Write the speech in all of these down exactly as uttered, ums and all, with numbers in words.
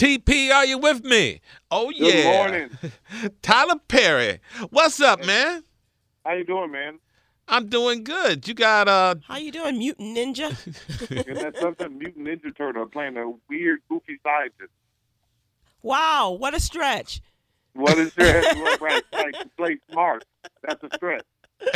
T P, are you with me? Oh, yeah. Good morning. Tyler Perry. What's up, man? How you doing, man? I'm doing good. You got uh How you doing, Mutant Ninja? Isn't that something? Mutant Ninja Turtle playing a weird, goofy scientist. Wow, what a stretch. What is that? Right, right. To play smart. That's a stretch.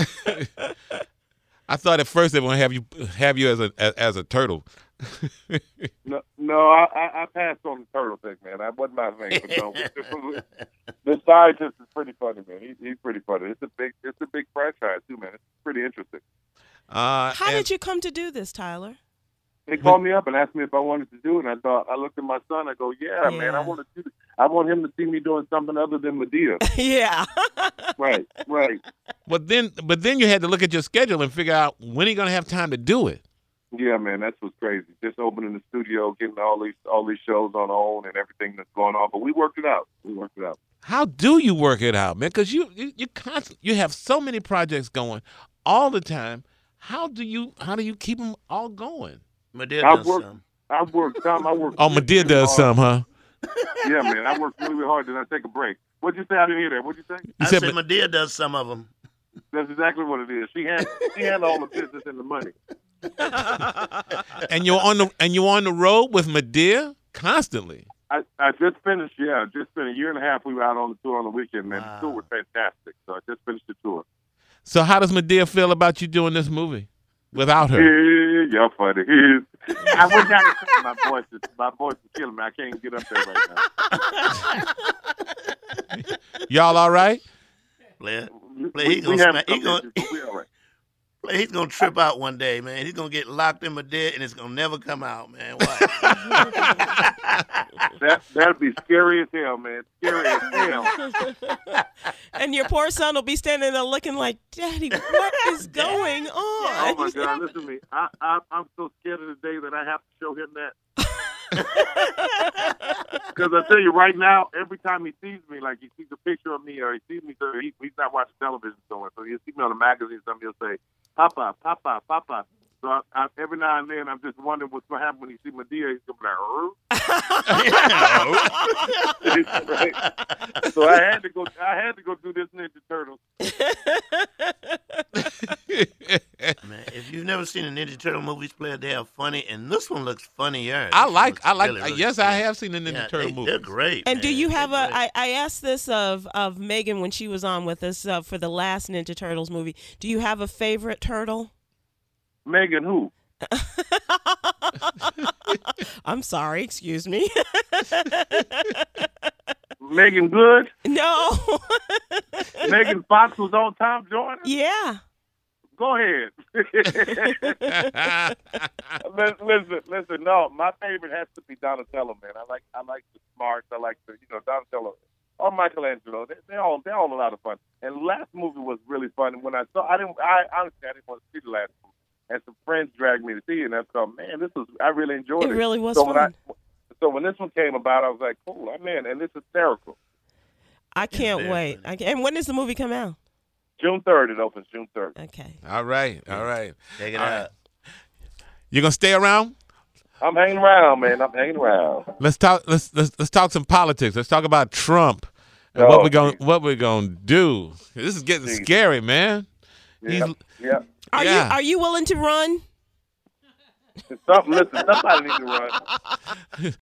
I thought at first they were gonna have you have you as a as, as a turtle. No, no, I, I, I passed on the turtle thing, man. That wasn't my thing. But no, the scientist is pretty funny, man. He, he's pretty funny. It's a big, it's a big franchise too, man. It's pretty interesting. Uh, How and- did you come to do this, Tyler? They called me up and asked me if I wanted to do it, and I thought, I looked at my son. I go, yeah, Yeah. man, I want to do. I want him to see me doing something other than Medea. Yeah. Right, right. But then, but then you had to look at your schedule and figure out when are you gonna have time to do it. Yeah, man, that's what's crazy. Just opening the studio, getting all these all these shows on our own and everything that's going on. But we worked it out. We worked it out. How do you work it out, man? Because you you you constant, you have so many projects going all the time. How do you how do you keep them all going? Medea I've does worked. some. I've worked. Tom, I worked. Oh, Medea does hard. some, huh? Yeah, man, I worked really hard. Then I take a break. What'd you say? I didn't hear that. What'd you say? You I said said Ma- Medea does some of them. That's exactly what it is. She had she had all the business and the money. and you're on the and you're on the road with Medea constantly. I, I just finished. Yeah, just been a year and a half. We were out on the tour on the weekend, man. Wow. The tour was fantastic. So I just finished the tour. So how does Medea feel about you doing this movie without her? Yeah, y'all funny. I wish I could say my voice is my voice is killing me. I can't get up there right now. Y'all all right? Blair, We- Blair, he we gonna have smack, he some gonna, issues, but we all right. Blair, he's gonna trip out one day, man. He's gonna get locked in Medea, and it's gonna never come out, man. Why? That that'd be scary as hell, man. Scary as hell. And your poor son will be standing there looking like, Daddy, what is going Oh on? my God! Listen to me. I, I I'm so scared of the day that I have to show him that. Because I tell you right now, every time he sees me, like he sees a picture of me or he sees me, so he, he's not watching television somewhere, so he'll see me on a magazine or something, he'll say, Papa, Papa, Papa. So I, I, every now and then, I'm just wondering what's going to happen when he sees Medea. He's going to be like, right? So I had to go. I had to go do this Ninja Turtles. Man, if you've never seen a Ninja Turtle movies, Blair, they are funny, and this one looks funnier. I This like looks I like really, really yes, good. I have seen the Ninja Yeah, Turtle they, movie. They're great. And do man. you have They're a? great. I, I asked this of of Megan when she was on with us uh, for the last Ninja Turtles movie. Do you have a favorite turtle? Megan, who? I'm sorry, excuse me. Megan Good. No. Megan Fox was on Tom Jordan. Yeah. Go ahead. listen, listen, listen. No, my favorite has to be Donatello, man. I like, I like the smarts. I like the, you know, Donatello or Michelangelo. They, they all, they're all a lot of fun. And the last movie was really fun. And when I saw, I didn't, I honestly, I didn't want to see the last movie. And some friends dragged me to see it, and I thought, man, this was, I really enjoyed it. It really was so fun. When I, so when this one came about, I was like, cool, I'm in, and it's hysterical. I can't very wait. I can, and when does the movie come out? June third, it opens June third. Okay. All right, all right. Check it All out. right. You gonna stay around? I'm hanging around, man. I'm hanging around. Let's talk. Let's let's let's talk some politics. Let's talk about Trump and Oh, what we going geez. what we're gonna do. This is getting Geez. scary, man. Yeah, He's- yeah. Are Yeah. you are you willing to run? Something, listen, somebody needs to run.